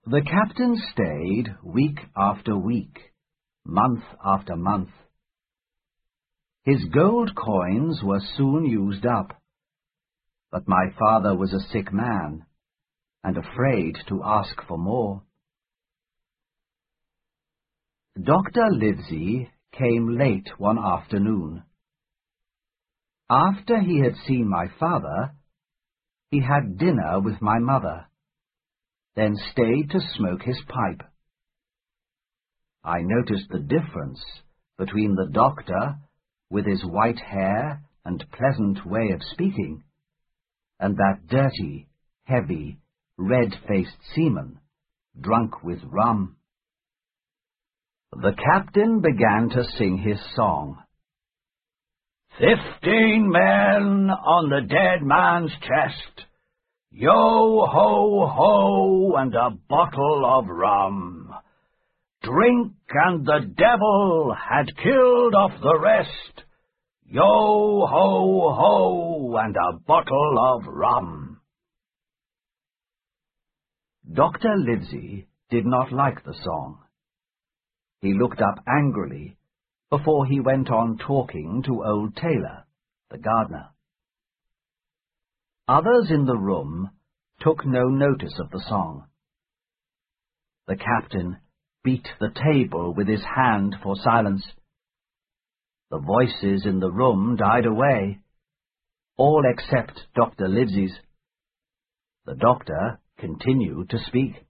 The captain stayed week after week, month after month. His gold coins were soon used up, but my father was a sick man, and afraid to ask for more. Dr. Livesey came late one afternoon. After he had seen my father, he had dinner with my mother, then stayed to smoke his pipe. I noticed the difference between the doctor, with his white hair and pleasant way of speaking, and that dirty, heavy, red-faced seaman, drunk with rum. The captain began to sing his song. 15 men on the dead man's chest, yo-ho-ho and a bottle of rum. Drink and the devil had killed off the rest, yo-ho-ho and a bottle of rum. Dr. Livesey did not like the song. He looked up angrily before he went on talking to old Taylor, the gardener. Others in the room took no notice of the song. The captain beat the table with his hand for silence. The voices in the room died away, all except Dr. Livesey's. The doctor continued to speak.